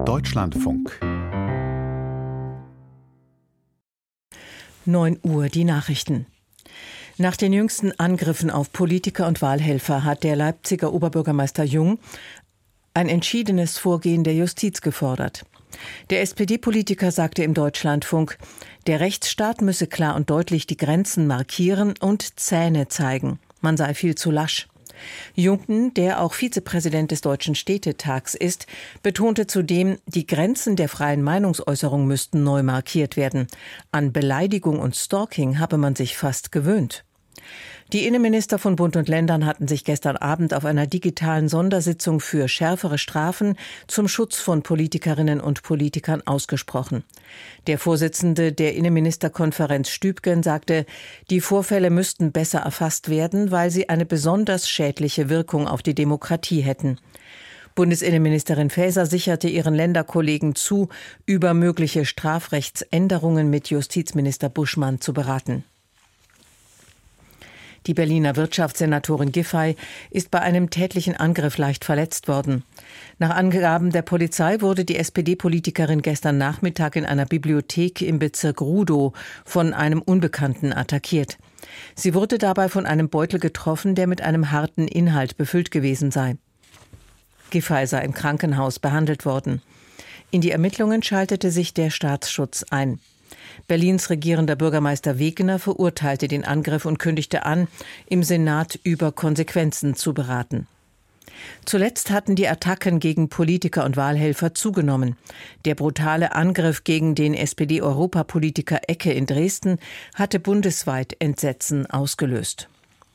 Deutschlandfunk. 9 Uhr, die Nachrichten. Nach den jüngsten Angriffen auf Politiker und Wahlhelfer hat der Leipziger Oberbürgermeister Jung ein entschiedenes Vorgehen der Justiz gefordert. Der SPD-Politiker sagte im Deutschlandfunk, der Rechtsstaat müsse klar und deutlich die Grenzen markieren und Zähne zeigen. Man sei viel zu lasch. Jung, der auch Vizepräsident des Deutschen Städtetags ist, betonte zudem, die Grenzen der freien Meinungsäußerung müssten neu markiert werden. An Beleidigung und Stalking habe man sich fast gewöhnt. Die Innenminister von Bund und Ländern hatten sich gestern Abend auf einer digitalen Sondersitzung für schärfere Strafen zum Schutz von Politikerinnen und Politikern ausgesprochen. Der Vorsitzende der Innenministerkonferenz Stübgen sagte, die Vorfälle müssten besser erfasst werden, weil sie eine besonders schädliche Wirkung auf die Demokratie hätten. Bundesinnenministerin Faeser sicherte ihren Länderkollegen zu, über mögliche Strafrechtsänderungen mit Justizminister Buschmann zu beraten. Die Berliner Wirtschaftssenatorin Giffey ist bei einem tätlichen Angriff leicht verletzt worden. Nach Angaben der Polizei wurde die SPD-Politikerin gestern Nachmittag in einer Bibliothek im Bezirk Rudow von einem Unbekannten attackiert. Sie wurde dabei von einem Beutel getroffen, der mit einem harten Inhalt befüllt gewesen sei. Giffey sei im Krankenhaus behandelt worden. In die Ermittlungen schaltete sich der Staatsschutz ein. Berlins regierender Bürgermeister Wegener verurteilte den Angriff und kündigte an, im Senat über Konsequenzen zu beraten. Zuletzt hatten die Attacken gegen Politiker und Wahlhelfer zugenommen. Der brutale Angriff gegen den SPD-Europapolitiker Ecke in Dresden hatte bundesweit Entsetzen ausgelöst.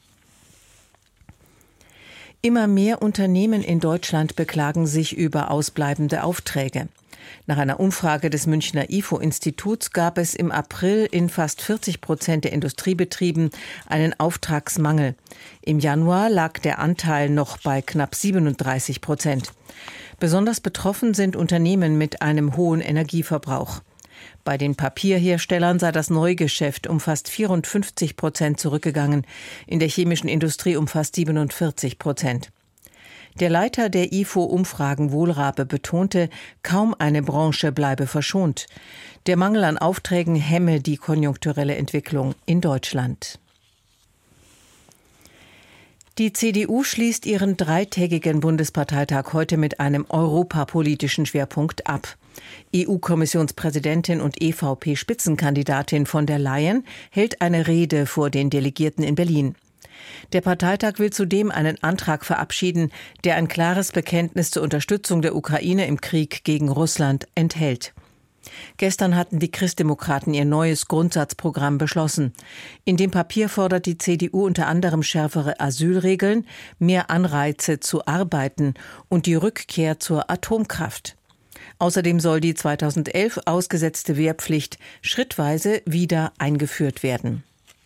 Immer mehr Unternehmen in Deutschland beklagen sich über ausbleibende Aufträge. Nach einer Umfrage des Münchner IFO-Instituts gab es im April in fast 40% der Industriebetrieben einen Auftragsmangel. Im Januar lag der Anteil noch bei knapp 37%. Besonders betroffen sind Unternehmen mit einem hohen Energieverbrauch. Bei den Papierherstellern sei das Neugeschäft um fast 54% zurückgegangen, in der chemischen Industrie um fast 47%. Der Leiter der IFO-Umfragen Wohlrabe betonte, kaum eine Branche bleibe verschont. Der Mangel an Aufträgen hemme die konjunkturelle Entwicklung in Deutschland. Die CDU schließt ihren 3-tägigen Bundesparteitag heute mit einem europapolitischen Schwerpunkt ab. EU-Kommissionspräsidentin und EVP-Spitzenkandidatin von der Leyen hält eine Rede vor den Delegierten in Berlin. Der Parteitag will zudem einen Antrag verabschieden, der ein klares Bekenntnis zur Unterstützung der Ukraine im Krieg gegen Russland enthält. Gestern hatten die Christdemokraten ihr neues Grundsatzprogramm beschlossen. In dem Papier fordert die CDU unter anderem schärfere Asylregeln, mehr Anreize zu arbeiten und die Rückkehr zur Atomkraft. Außerdem soll die 2011 ausgesetzte Wehrpflicht schrittweise wieder eingeführt werden.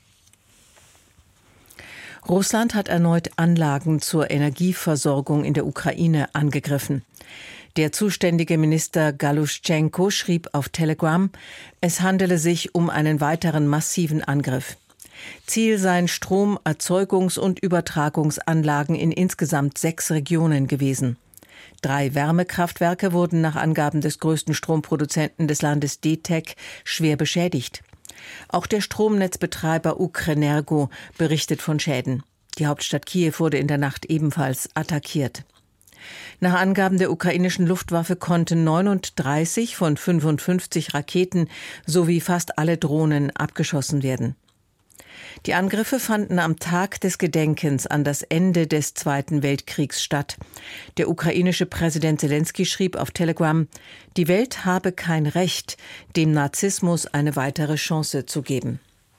Russland hat erneut Anlagen zur Energieversorgung in der Ukraine angegriffen. Der zuständige Minister Galuschenko schrieb auf Telegram, es handele sich um einen weiteren massiven Angriff. Ziel seien Stromerzeugungs- und Übertragungsanlagen in insgesamt 6 Regionen gewesen. 3 Wärmekraftwerke wurden nach Angaben des größten Stromproduzenten des Landes DTEK schwer beschädigt. Auch der Stromnetzbetreiber Ukrenergo berichtet von Schäden. Die Hauptstadt Kiew wurde in der Nacht ebenfalls attackiert. Nach Angaben der ukrainischen Luftwaffe konnten 39 von 55 Raketen sowie fast alle Drohnen abgeschossen werden. Die Angriffe fanden am Tag des Gedenkens an das Ende des Zweiten Weltkriegs statt. Der ukrainische Präsident Selenskyj schrieb auf Telegram, die Welt habe kein Recht, dem Narzissmus eine weitere Chance zu geben.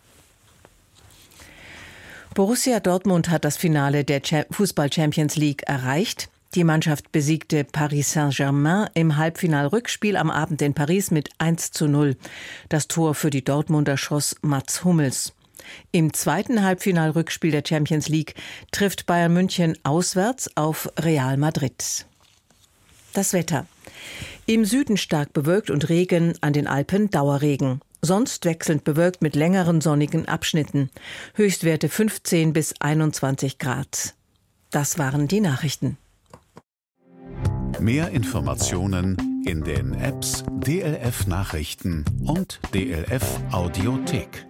Borussia Dortmund hat das Finale der Fußball-Champions League erreicht. Die Mannschaft besiegte Paris Saint-Germain im Halbfinalrückspiel am Abend in Paris mit 1:0. Das Tor für die Dortmunder schoss Mats Hummels. Im zweiten Halbfinalrückspiel der Champions League trifft Bayern München auswärts auf Real Madrid. Das Wetter. Im Süden stark bewölkt und Regen, an den Alpen Dauerregen. Sonst wechselnd bewölkt mit längeren sonnigen Abschnitten. Höchstwerte 15 bis 21 Grad. Das waren die Nachrichten. Mehr Informationen in den Apps DLF Nachrichten und DLF Audiothek.